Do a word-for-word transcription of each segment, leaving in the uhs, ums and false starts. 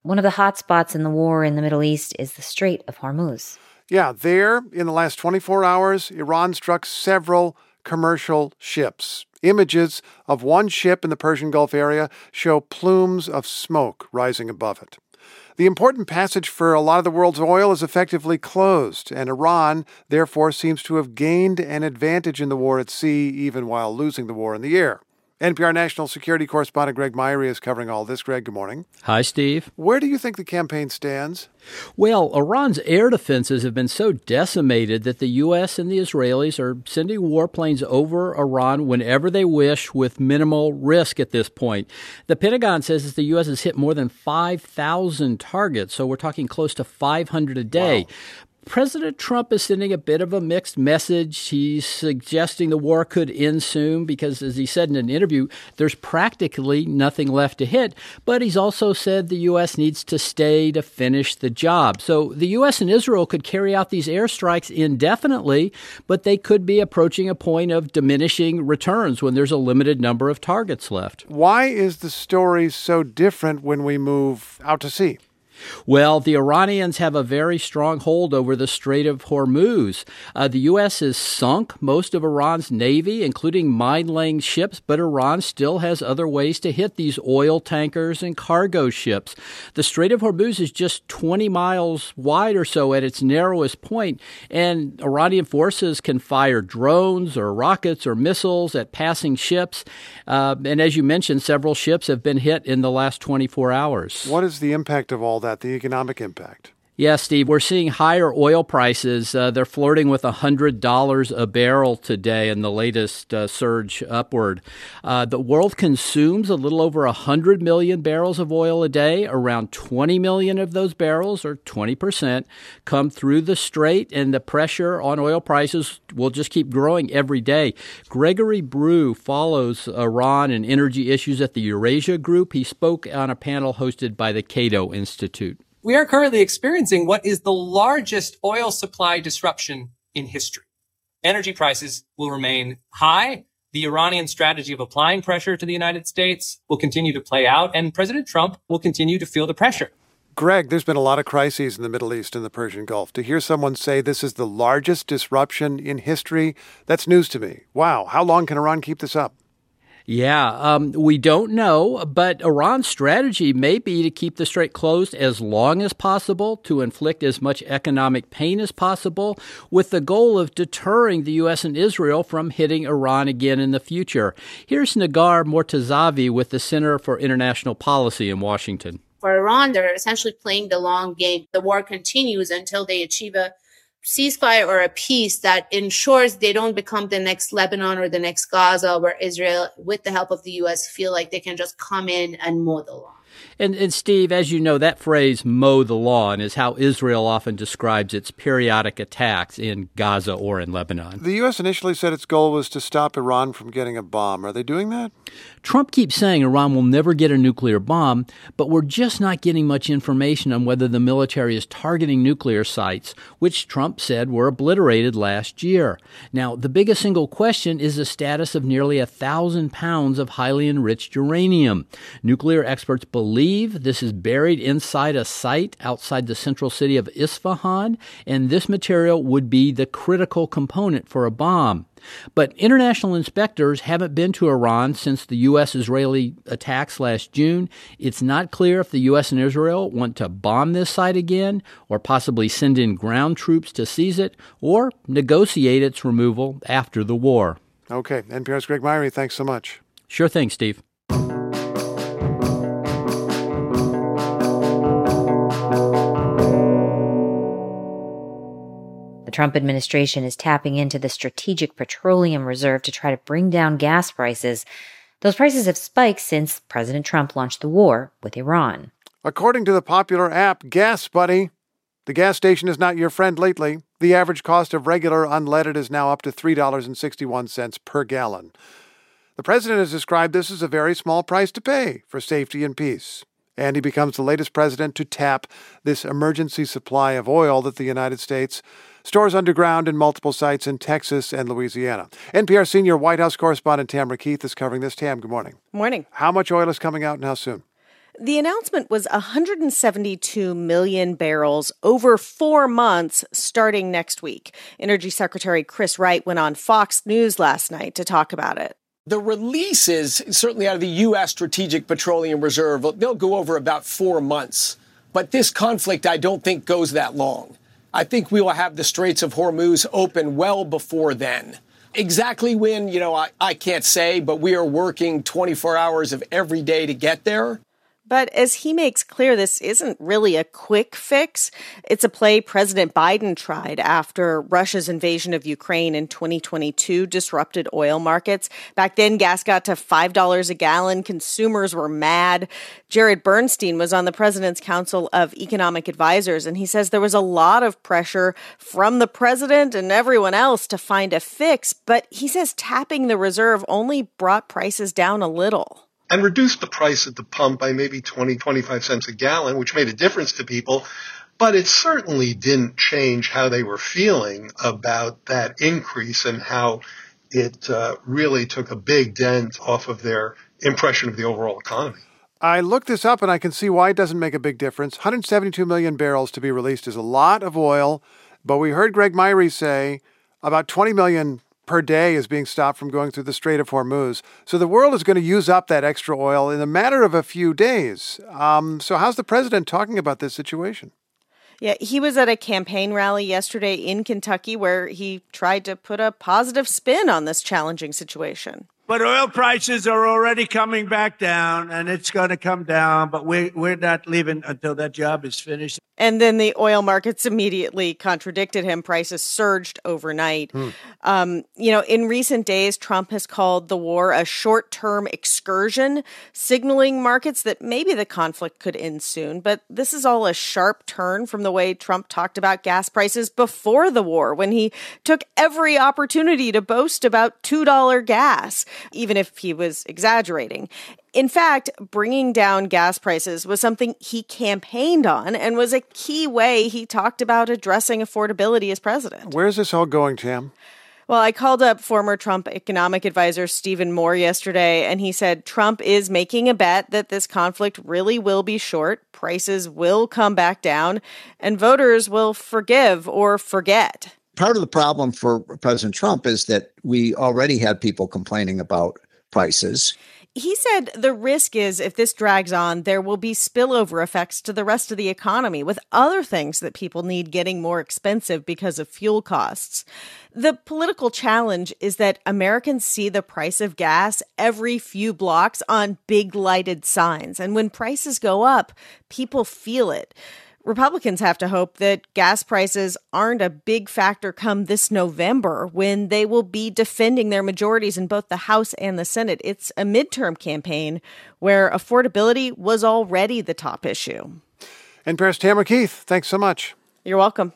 One of the hot spots in the war in the Middle East is the Strait of Hormuz. Yeah, there, in the last twenty-four hours, Iran struck several commercial ships. Images of one ship in the Persian Gulf area show plumes of smoke rising above it. The important passage for a lot of the world's oil is effectively closed, and Iran, therefore, seems to have gained an advantage in the war at sea, even while losing the war in the air. N P R national security correspondent Greg Myrie is covering all this. Greg, good morning. Hi, Steve. Where do you think the campaign stands? Well, Iran's air defenses have been so decimated that the U S and the Israelis are sending warplanes over Iran whenever they wish with minimal risk at this point. The Pentagon says that the U S has hit more than five thousand targets, so we're talking close to five hundred a day. Wow. President Trump is sending a bit of a mixed message. He's suggesting the war could end soon because, as he said in an interview, there's practically nothing left to hit. But he's also said the U S needs to stay to finish the job. So the U S and Israel could carry out these airstrikes indefinitely, but they could be approaching a point of diminishing returns when there's a limited number of targets left. Why is the story so different when we move out to sea? Well, the Iranians have a very strong hold over the Strait of Hormuz. Uh, the U S has sunk most of Iran's navy, including mine-laying ships, but Iran still has other ways to hit these oil tankers and cargo ships. The Strait of Hormuz is just twenty miles wide or so at its narrowest point, and Iranian forces can fire drones or rockets or missiles at passing ships. Uh, and as you mentioned, several ships have been hit in the last twenty-four hours. What is the impact of all that? The economic impact? Yeah, Steve, we're seeing higher oil prices. Uh, they're flirting with one hundred dollars a barrel today in the latest uh, surge upward. Uh, the world consumes a little over one hundred million barrels of oil a day. Around twenty million of those barrels, or twenty percent, come through the strait, and the pressure on oil prices will just keep growing every day. Gregory Brew follows Iran and energy issues at the Eurasia Group. He spoke on a panel hosted by the Cato Institute. We are currently experiencing what is the largest oil supply disruption in history. Energy prices will remain high. The Iranian strategy of applying pressure to the United States will continue to play out, and President Trump will continue to feel the pressure. Greg, there's been a lot of crises in the Middle East and the Persian Gulf. To hear someone say this is the largest disruption in history, that's news to me. Wow, how long can Iran keep this up? Yeah, um, we don't know, but Iran's strategy may be to keep the strait closed as long as possible, to inflict as much economic pain as possible, with the goal of deterring the U S and Israel from hitting Iran again in the future. Here's Nagar Mortazavi with the Center for International Policy in Washington. For Iran, they're essentially playing the long game. The war continues until they achieve a ceasefire or a peace that ensures they don't become the next Lebanon or the next Gaza, where Israel, with the help of the U S, feel like they can just come in and mow the lawn. And, and Steve, as you know, that phrase, mow the lawn, is how Israel often describes its periodic attacks in Gaza or in Lebanon. The U S initially said its goal was to stop Iran from getting a bomb. Are they doing that? Trump keeps saying Iran will never get a nuclear bomb, but we're just not getting much information on whether the military is targeting nuclear sites, which Trump said were obliterated last year. Now, the biggest single question is the status of nearly a thousand pounds of highly enriched uranium. Nuclear experts believe this is buried inside a site outside the central city of Isfahan, and this material would be the critical component for a bomb. But international inspectors haven't been to Iran since the U S-Israeli attacks last June. It's not clear if the U S and Israel want to bomb this site again, or possibly send in ground troops to seize it, or negotiate its removal after the war. Okay. N P R's Greg Myrie, thanks so much. Sure thing, Steve. The Trump administration is tapping into the Strategic Petroleum Reserve to try to bring down gas prices. Those prices have spiked since President Trump launched the war with Iran. According to the popular app Gas Buddy, the gas station is not your friend lately. The average cost of regular unleaded is now up to three dollars and sixty-one cents per gallon. The president has described this as a very small price to pay for safety and peace. And he becomes the latest president to tap this emergency supply of oil that the United States stores underground in multiple sites in Texas and Louisiana. N P R senior White House correspondent Tamara Keith is covering this. Tam, good morning. Morning. How much oil is coming out and how soon? The announcement was one hundred seventy-two million barrels over four months starting next week. Energy Secretary Chris Wright went on Fox News last night to talk about it. The releases, certainly out of the U S Strategic Petroleum Reserve, they'll go over about four months. But this conflict, I don't think, goes that long. I think we will have the Straits of Hormuz open well before then. Exactly when, you know, I, I can't say, but we are working twenty-four hours of every day to get there. But as he makes clear, this isn't really a quick fix. It's a play President Biden tried after Russia's invasion of Ukraine in twenty twenty-two disrupted oil markets. Back then, gas got to five dollars a gallon. Consumers were mad. Jared Bernstein was on the President's Council of Economic Advisors, and he says there was a lot of pressure from the president and everyone else to find a fix. But he says tapping the reserve only brought prices down a little. And reduced the price at the pump by maybe twenty, twenty-five cents a gallon, which made a difference to people. But it certainly didn't change how they were feeling about that increase and how it uh, really took a big dent off of their impression of the overall economy. I looked this up and I can see why it doesn't make a big difference. one hundred seventy-two million barrels to be released is a lot of oil, but we heard Greg Myrie say about twenty million per day is being stopped from going through the Strait of Hormuz. So the world is going to use up that extra oil in a matter of a few days. Um, so how's the president talking about this situation? Yeah, he was at a campaign rally yesterday in Kentucky where he tried to put a positive spin on this challenging situation. But oil prices are already coming back down, and it's going to come down, but we, we're not leaving until that job is finished. And then the oil markets immediately contradicted him. Prices surged overnight. Hmm. Um, you know, in recent days, Trump has called the war a short-term excursion, signaling markets that maybe the conflict could end soon. But this is all a sharp turn from the way Trump talked about gas prices before the war, when he took every opportunity to boast about two dollars gas, even if he was exaggerating. In fact, bringing down gas prices was something he campaigned on and was a key way he talked about addressing affordability as president. Where's this all going, Tam? Well, I called up former Trump economic advisor Stephen Moore yesterday, and he said Trump is making a bet that this conflict really will be short, prices will come back down, and voters will forgive or forget. Part of the problem for President Trump is that we already had people complaining about prices. He said the risk is if this drags on, there will be spillover effects to the rest of the economy with other things that people need getting more expensive because of fuel costs. The political challenge is that Americans see the price of gas every few blocks on big lighted signs. And when prices go up, people feel it. Republicans have to hope that gas prices aren't a big factor come this November when they will be defending their majorities in both the House and the Senate. It's a midterm campaign where affordability was already the top issue. N P R's Tamara Keith, thanks so much. You're welcome.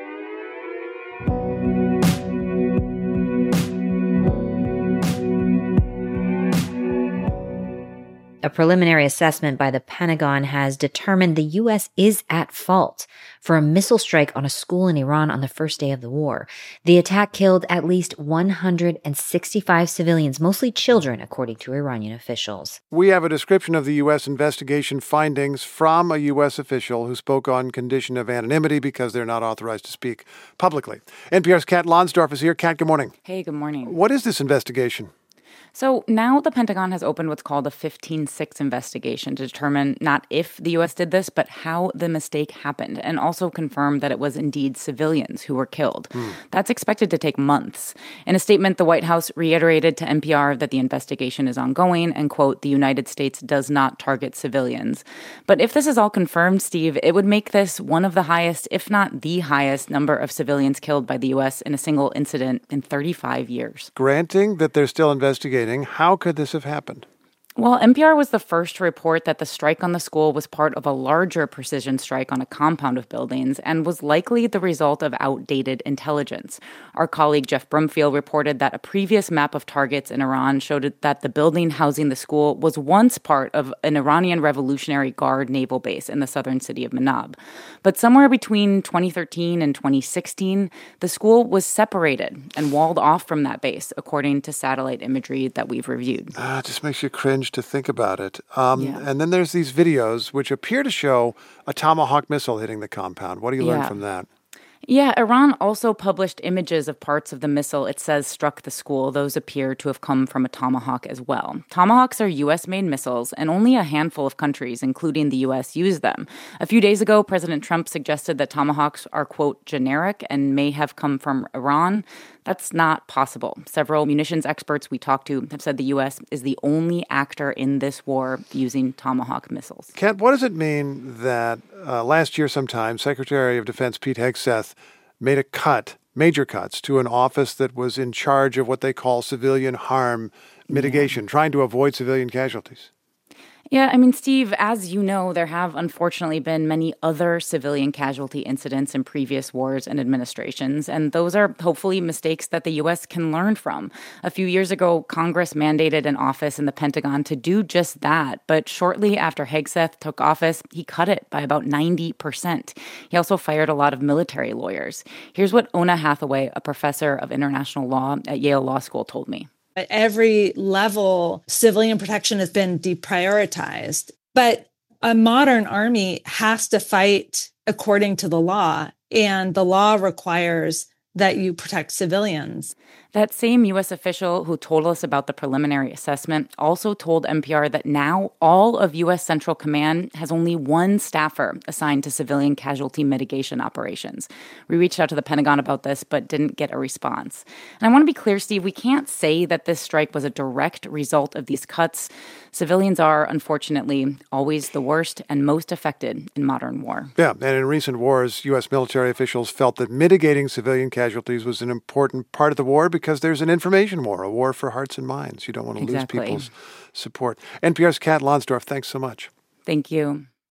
A preliminary assessment by the Pentagon has determined the U S is at fault for a missile strike on a school in Iran on the first day of the war. The attack killed at least one hundred sixty-five civilians, mostly children, according to Iranian officials. We have a description of the U S investigation findings from a U S official who spoke on condition of anonymity because they're not authorized to speak publicly. N P R's Kat Lonsdorf is here. Kat, good morning. Hey, good morning. What is this investigation? So now the Pentagon has opened what's called a fifteen six investigation to determine not if the U S did this, but how the mistake happened, and also confirm that it was indeed civilians who were killed. Mm. That's expected to take months. In a statement, the White House reiterated to N P R that the investigation is ongoing and, quote, the United States does not target civilians. But if this is all confirmed, Steve, it would make this one of the highest, if not the highest, number of civilians killed by the U S in a single incident in thirty-five years. Granting that they're still investigating, how could this have happened? Well, N P R was the first to report that the strike on the school was part of a larger precision strike on a compound of buildings and was likely the result of outdated intelligence. Our colleague Jeff Brumfield reported that a previous map of targets in Iran showed that the building housing the school was once part of an Iranian Revolutionary Guard naval base in the southern city of Manab. But somewhere between twenty thirteen and twenty sixteen, the school was separated and walled off from that base, according to satellite imagery that we've reviewed. Ah, it just makes you cringe strange to think about it. Um, Yeah. And then there's these videos which appear to show a Tomahawk missile hitting the compound. What do you learn Yeah. from that? Yeah, Iran also published images of parts of the missile it says struck the school. Those appear to have come from a Tomahawk as well. Tomahawks are U S-made missiles, and only a handful of countries, including the U S, use them. A few days ago, President Trump suggested that Tomahawks are, quote, generic and may have come from Iran. That's not possible. Several munitions experts we talked to have said the U S is the only actor in this war using Tomahawk missiles. Kent, what does it mean that uh, last year sometime, Secretary of Defense Pete Hegseth made a cut, major cuts, to an office that was in charge of what they call civilian harm mitigation, yeah. trying to avoid civilian casualties? Yeah, I mean, Steve, as you know, there have unfortunately been many other civilian casualty incidents in previous wars and administrations, and those are hopefully mistakes that the U S can learn from. A few years ago, Congress mandated an office in the Pentagon to do just that, but shortly after Hegseth took office, he cut it by about ninety percent. He also fired a lot of military lawyers. Here's what Ona Hathaway, a professor of international law at Yale Law School, told me. At every level, civilian protection has been deprioritized. But a modern army has to fight according to the law, and the law requires that you protect civilians. That same U S official who told us about the preliminary assessment also told N P R that now all of U S Central Command has only one staffer assigned to civilian casualty mitigation operations. We reached out to the Pentagon about this, but didn't get a response. And I want to be clear, Steve, we can't say that this strike was a direct result of these cuts. Civilians are, unfortunately, always the worst and most affected in modern war. Yeah, and in recent wars, U S military officials felt that mitigating civilian casualties was an important part of the war because there's an information war, a war for hearts and minds. You don't want to Exactly. lose people's support. N P R's Kat Lonsdorf, thanks so much. Thank you.